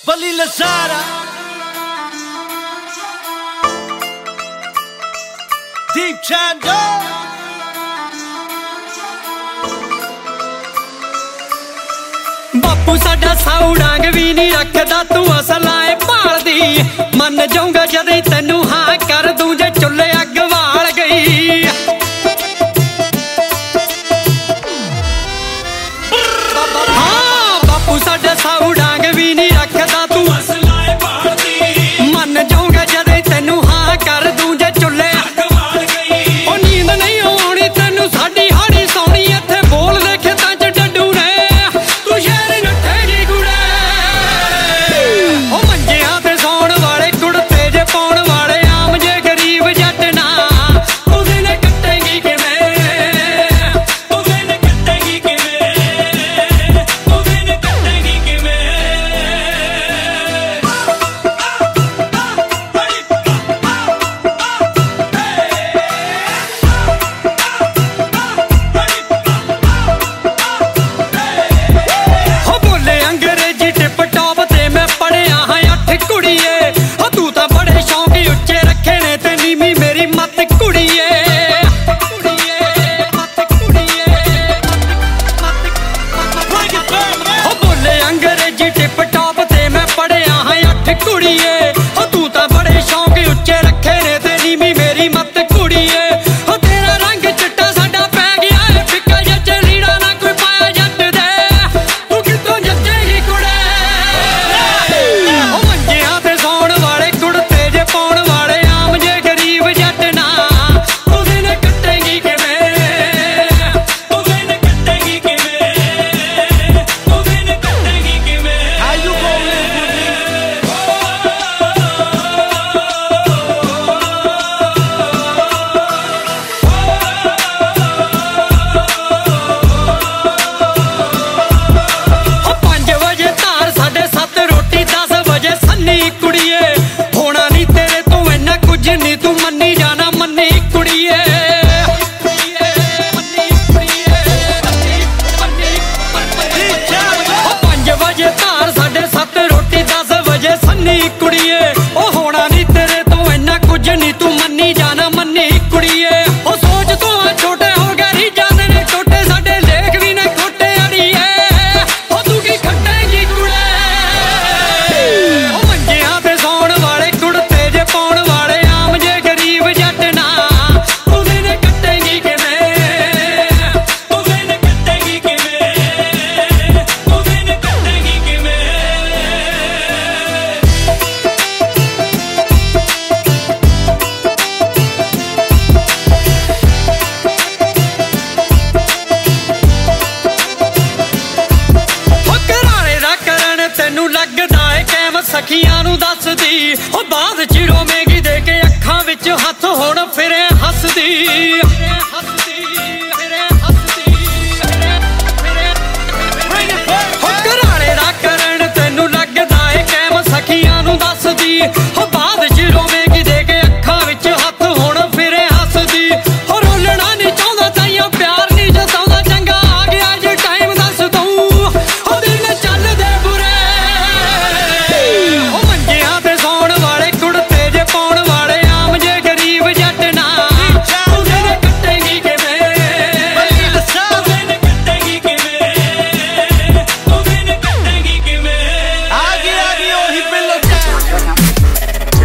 Bali Lazara, Deep Chando, ਬਾਪੂ ਸਾਡਾ ਸਾਊ ਡਾਂਗ ਵੀ ਨਹੀਂ ਰੱਖਦਾ ਤੂੰ ਅਸਲਾਂ ਏ ਭਾਲਦੀ ਮੰਨ ਜਾਊਂਗਾ ਜਦੋਂ ਤੈਨੂੰ ਹਾਂ ਕਰ ਦੂੰ ਜੇ ਚੁੱਲ੍ਹੇ ਅੱਗ ਵਾਲ ਗਈ ਹਾਂ ਬਾਪੂ ਸਾਡਾ ਸਾਊ ਡਾਂਗ ਵੀ ਨਹੀਂ ਰੱਖਦਾ ਤੂੰ ਅਸਲਾਂ ਏ ਭਾਲਦੀ ਮੰਨ ਜਾਊਂਗਾ ਜਦੋਂ ਤੈਨੂੰ ਹਾਂ ਕਰ ਦੂੰ ਜੇ ਚੁੱਲ੍ਹੇ ਅੱਗ ਵਾਲ ਗਈ ਉਹ ਨੀਂਦ ਨਹੀਂ ਆਉਣੀ ਤੈਨੂੰ ਸਾਡੀ ਹਾੜੀ ਸੌਣੀ ਇੱਥੇ ਬੋਲ ਦੇ ਖੇਤਾਂ 'ਚ ਡੱਡੂ ਨੇ ਤੂੰ ਸ਼ਹਿਰ ਨੱਠੇਗੀ ਕੁੜੇ ਉਹ ਮੰਜਿਆਂ ਤੇ ਸੌਣ ਵਾਲੇ ਕੁੜਤੇ ਜੇ ਪਾਉਣ ਵਾਲੇ ਆਮ ਜੇ ਗਰੀਬ ਜੱਟ ਨਾ ਤੂੰ ਦਿਨ ਕੱਟੇਗੀ ਕਿਵੇਂ ਤੂੰ ਦਿਨ ਕੱਟੇਗੀ ਕਿਵੇਂ ਤੂੰ ਦਿਨ ਕੱਟੇਗੀ ਕਿਵੇਂ ਹੋ ਬੋਲੇ ਅੰਗਰੇਜ਼ੀ ਟਿਪ ਟੌਪ ਤੇ ਮੈਂ ਪੜਿਆ ਹਾਂ 8 ਕੁੜੀਏ ਹੋ ਤੂੰ ਤਾਂ ਬੜੇ ਸ਼ੌਂਕ ਉੱਚੇ ਰੱਖੇ ਨੇ ਤੇ ਨੀਵੀਂ ਮੇਰੀ ਮੱਤ ਕੁੜੀਏ ਹੋ ਬੋਲੇ ਅੰਗਰੇਜ਼ੀ ਟਿਪ ਟੌਪ ਤੇ ਮੈਂ ਪੜਿਆ ਹਾਂ 8 ਕੁੜੀਏ ਹੋ ਤੂੰ ਤਾਂ ਬੜੇ ਸ਼ੌਂਕ ਉੱਚੇ ਰੱਖੇ ਨੇ ਤੇ ਨੀਵੀਂ ਮੇਰੀ ਮੱਤ ਕੁੜੀਏ ਹੋ ਤੇਰਾ ਰੰਗ ਚਿੱਟਾ ਸਾਡਾ ਪੈ ਗਿਆ ਏ ਫਿੱਕਾ ਜਿਹਾ ਲੀੜਾ ਨਾ ਕੋਈ ਪਾਇਆ ਜੱਟ ਦੇ ਤੂੰ ਕਿੱਥੋਂ ਜੱਜੇਗੀ ਕੁੜੇ ਉਹ ਮੰਜਿਆਂ ਤੇ ਸੌਣ ਵਾਲੇ ਕੁੜਤੇ ਜੇ ਪਾਉਣ ਵਾਲੇ ਆਮ ਜੇ ਗਰੀਬ ਜੱਟ ਨਾ ਤੂੰ ਦਿਨ ਕੱਟੇਗੀ ਕਿਵੇਂ ਤੂੰ ਦਿਨ ਕੱਟੇਗੀ ਕਿਵੇਂ ਤੂੰ ਦਿਨ ਕੱਟੇਗੀ ਕਿਵੇਂ how you gon' live with me? ਹੋ 5 ਵਜੇ ਧਾਰ 7:30 ਰੋਟੀ 10 ਵਜੇ ਸੰਨੀ ਕੁੜੀਏ ਹੋਣਾ ਨਹੀਂ ਤੇਰੇ ਤੋਂ ਇੰਨਾ ਕੁਝ ਨਹੀਂ ਤੂੰ ਮੰਨੀ ਜਾਣਾ ਮੰਨੀ ਕੁੜੀਏ ਹੋ 5 ਵਜੇ ਧਾਰ 7:30 ਰੋਟੀ 10 ਵਜੇ ਸੰਨੀ ਕੁੜੀਏ ਉਹ ਹੋਣਾ ਨਹੀਂ ਤੇਰੇ ਤੋਂ ਇੰਨਾ ਕੁਝ ਨਹੀਂ ਤੂੰ ਮੰਨੀ ਜਾਣਾ ਮੰਨੀ ਕੁੜੀਏ ਉਹ ਸੋਚ ਤੋਂ ਆ ਛੋਟੇ ਹੋ ਗਏ ਰੀਝਾਂ ਦੇ ਨੇ ਛੋਟੇ ਸਾਡੇ ਲੇਖ ਵੀ ਨੇ ਖੋਟੇ ਅੜੀਏ ਉਹ ਤੂੰ ਕੀ ਖੱਟੇਗੀ ਕੁੜੇ ਉਹ ਮੰਜਿਆਂ ਤੇ ਸੌਣ ਵਾਲੇ ਕੁੜਤੇ ਜੇ ਪਾਉਣ ਵਾਲੇ ਆਮ ਜੇ ਗਰੀਬ ਜੱਟ ਨਾ ਤੂੰ ਦਿਨ ਕੱਟੇਗੀ ਕਿਵੇਂ ਤੂੰ ਦਿਨ ਕੱਟੇਗੀ ਕਿਵੇਂ ਤੂੰ ਦਿਨ ਕੱਟੇਗੀ ਕਿਵੇਂ ਉਹ ਘਰਾਣੇ ਦਾ ਕਰਨ ਤੈਨੂੰ ਲੱਗਦਾ ਏ ਕੈਮ ਸਖੀਆਂ ਨੂੰ ਦੱਸਦੀ ਉਹ ਬਾਅਦ ਚ ਰੋਵੇਂਗੀ ਦੇ ਕੇ ਅੱਖਾਂ ਵਿੱਚ ਹੱਥ ਹੁਣ ਫਿਰੇ ਹੱਸਦੀ ਉਹ ਘਰਾਣੇ ਦਾ ਕਰਨ ਤੈਨੂੰ ਲੱਗਦਾ ਏ ਕੈਮ ਸਖੀਆਂ ਨੂੰ ਦੱਸਦੀ ਉਹ ਬਾਅਦ ਚ ਰੋਵੇਂਗੀ ਦੇ ਕੇ ਅੱਖਾਂ ਵਿੱਚ ਹੱਥ ਹੁਣ ਫਿਰੇ ਹੱਸਦੀ ਉਹ ਰੋਲਣਾ ਨਹੀਂ ਚਾਹੁੰਦਾ ਤਾਈਓ ਪਿਆਰ ਨਹੀਂ ਜਤਾਉਂਦਾ ਚੰਗਾ ਆ ਗਿਆ ਜੇ ਟਾਈਮ ਦੱਸ ਦਊਂ ਉਹ ਦਿਨ ਚੱਲਦੇ ਬੁਰੇ ਉਹ ਮੰਜਿਆਂ ਤੇ ਸੌਣ ਵਾਲੇ ਕੁੜਤੇ ਜੇ ਪਾਉਣ ਵਾਲੇ ਆਮ ਜੇ ਗਰੀਬ ਜੱਟ ਨਾ ਤੂੰ ਦਿਨ ਕੱਟੇਗੀ ਕਿਵੇਂ ਤੂੰ ਦਿਨ ਕੱਟੇਗੀ ਕਿਵੇਂ ਤੂੰ ਦਿਨ ਕੱਟੇਗੀ ਕਿਵੇਂ Agi, oh, he been looked at.